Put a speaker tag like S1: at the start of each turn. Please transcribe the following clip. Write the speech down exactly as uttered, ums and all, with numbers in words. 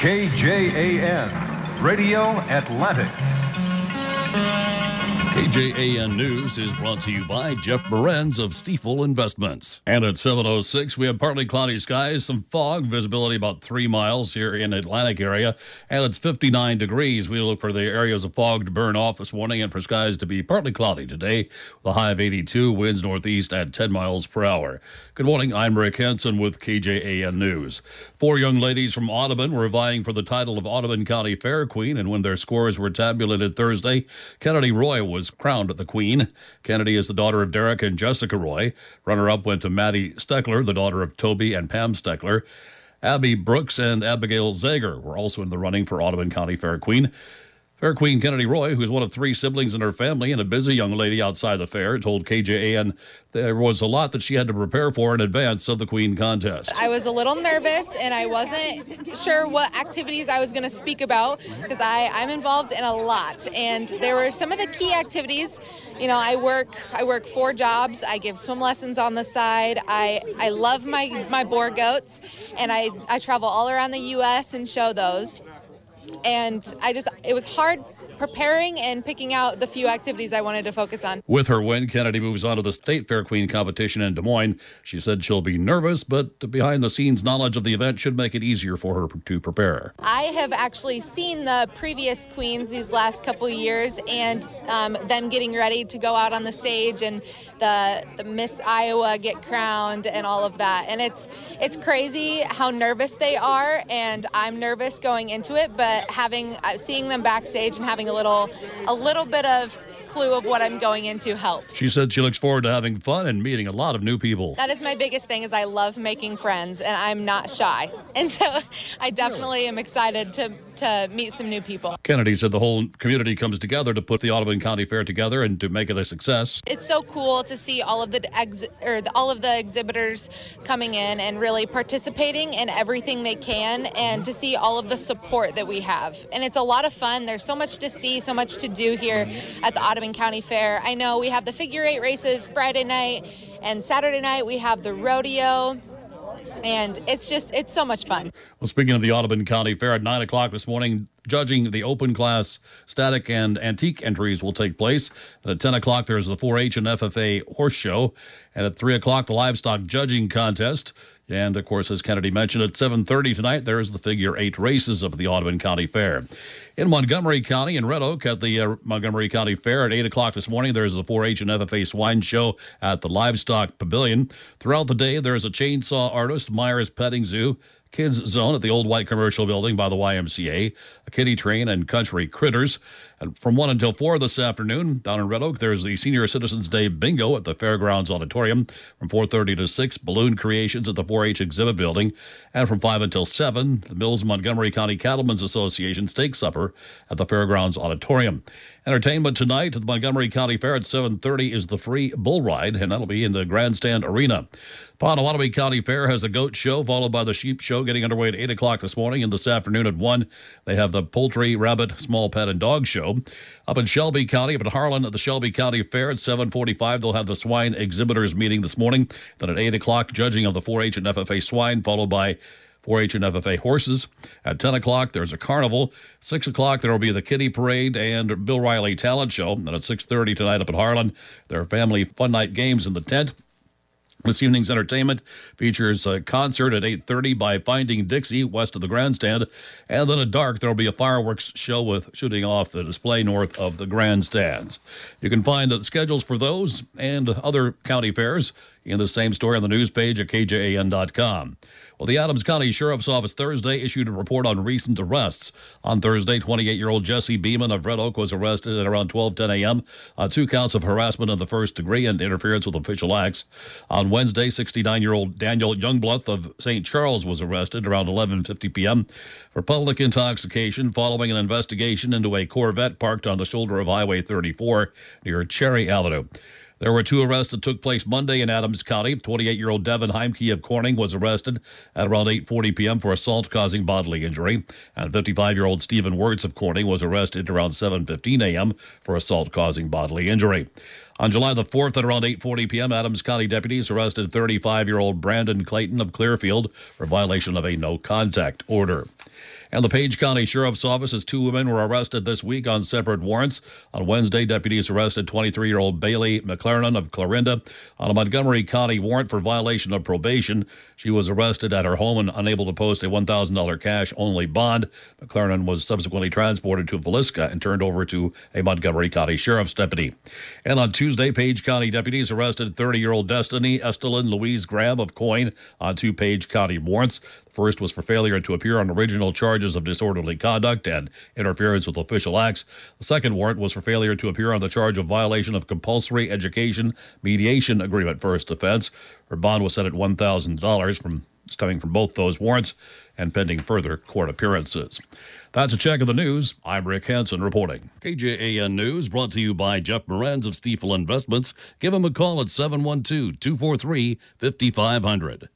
S1: K J A N, Radio Atlantic.
S2: K J A N News is brought to you by Jeff Berenz of Stiefel Investments. And at seven oh six, we have partly cloudy skies, some fog, visibility about three miles here in the Atlantic area, and it's fifty-nine degrees. We look for the areas of fog to burn off this morning and for skies to be partly cloudy today, with a high of eighty-two, winds northeast at ten miles per hour. Good morning, I'm Rick Henson with K J A N News. Four young ladies from Audubon were vying for the title of Audubon County Fair Queen, and when their scores were tabulated Thursday, Kennedy Roy was crowned the queen. Kennedy is the daughter of Derek and Jessica Roy. Runner-up went to Maddie Steckler, the daughter of Toby and Pam Steckler. Abby Brooks and Abigail Zager were also in the running for Audubon County Fair Queen. Fair Queen Kennedy Roy, who's one of three siblings in her family and a busy young lady outside the fair, told K J A N there was a lot that she had to prepare for in advance of the Queen contest.
S3: I was a little nervous, and I wasn't sure what activities I was going to speak about because I'm involved in a lot. And there were some of the key activities. You know, I work I work four jobs. I give swim lessons on the side. I, I love my, my boar goats, and I, I travel all around the U S and show those. And I just, it was hard preparing and picking out the few activities I wanted to focus on.
S2: With her win, Kennedy moves on to the State Fair Queen competition in Des Moines. She said she'll be nervous, but behind-the-scenes knowledge of the event should make it easier for her to prepare.
S3: I have actually seen the previous queens these last couple years and um, them getting ready to go out on the stage and the, the Miss Iowa get crowned and all of that. And it's it's crazy how nervous they are, and I'm nervous going into it, but having uh, seeing them backstage and having a little a little bit of clue of what I'm going into helps.
S2: She said she looks forward to having fun and meeting a lot of new people.
S3: That is my biggest thing, is I love making friends, and I'm not shy. And so I definitely am excited to, to meet some new people.
S2: Kennedy said the whole community comes together to put the Audubon County Fair together and to make it a success.
S3: It's so cool to see all of the ex- or the, all of the exhibitors coming in and really participating in everything they can, and to see all of the support that we have. And it's a lot of fun. There's so much to see, so much to do here at the Audubon County Fair. I know we have the figure eight races Friday night, and Saturday night we have the rodeo. And it's just, it's so much fun.
S2: Well, speaking of the Audubon County Fair, at nine o'clock this morning, judging the open class static and antique entries will take place. And at ten o'clock, there's the four H and F F A horse show. And at three o'clock, the livestock judging contest. And, of course, as Kennedy mentioned, at seven thirty tonight, there's the figure eight races of the Audubon County Fair. In Montgomery County, in Red Oak, at the uh, Montgomery County Fair at eight o'clock this morning, there's the four H and F F A swine show at the Livestock Pavilion. Throughout the day, there's a chainsaw artist, Myers Petting Zoo, Kids Zone at the Old White Commercial Building by the Y M C A, a kiddie train, and country critters. And from one until four this afternoon, down in Red Oak, there's the Senior Citizens Day Bingo at the Fairgrounds Auditorium. From four thirty to six, balloon creations at the four H Exhibit Building. And from five until seven, the Mills Montgomery County Cattlemen's Association Steak Supper at the Fairgrounds Auditorium. Entertainment tonight at the Montgomery County Fair at seven thirty is the free bull ride, and that'll be in the Grandstand Arena. Potawatomi County Fair has a goat show, followed by the sheep show, getting underway at eight o'clock this morning. And this afternoon at one, they have the poultry, rabbit, small pet, and dog show. Up in Shelby County, up in Harlan at the Shelby County Fair at seven forty-five, they'll have the swine exhibitors meeting this morning. Then at eight o'clock, judging of the four H and F F A swine, followed by four H and F F A horses. At ten o'clock, there's a carnival. six o'clock, there will be the Kitty Parade and Bill Riley Talent Show. And at six thirty tonight up at Harlan, there are family fun night games in the tent. This evening's entertainment features a concert at eight thirty by Finding Dixie west of the grandstand. And then at dark, there will be a fireworks show with shooting off the display north of the grandstands. You can find the schedules for those and other county fairs in the same story on the news page at K J A N dot com. Well, the Adams County Sheriff's Office Thursday issued a report on recent arrests. On Thursday, twenty-eight-year-old Jesse Beeman of Red Oak was arrested at around twelve ten a.m. on two counts of harassment in the first degree and interference with official acts. On Wednesday, sixty-nine-year-old Daniel Youngblood of Saint Charles was arrested around eleven fifty p.m. for public intoxication following an investigation into a Corvette parked on the shoulder of Highway thirty-four near Cherry Avenue. There were two arrests that took place Monday in Adams County. twenty-eight-year-old Devin Heimke of Corning was arrested at around eight forty p.m. for assault causing bodily injury. And fifty-five-year-old Stephen Wirtz of Corning was arrested around seven fifteen a.m. for assault causing bodily injury. On July the fourth at around eight forty p.m., Adams County deputies arrested thirty-five-year-old Brandon Clayton of Clearfield for violation of a no-contact order. And the Page County Sheriff's Office's two women were arrested this week on separate warrants. On Wednesday, deputies arrested twenty-three-year-old Bailey McLaren of Clarinda on a Montgomery County warrant for violation of probation. She was arrested at her home and unable to post a one thousand dollars cash-only bond. McLaren was subsequently transported to Villisca and turned over to a Montgomery County Sheriff's deputy. And on Tuesday, Page County deputies arrested thirty-year-old Destiny Estelin Louise Graham of Coyne on two Page County warrants. The first was for failure to appear on original charges of disorderly conduct and interference with official acts. The second warrant was for failure to appear on the charge of violation of compulsory education mediation agreement first offense. Her bond was set at one thousand dollars from stemming from both those warrants and pending further court appearances. That's a check of the news. I'm Rick Hansen reporting. K J A N News brought to you by Jeff Moranz of Stiefel Investments. Give him a call at seven one two, two four three, five five zero zero.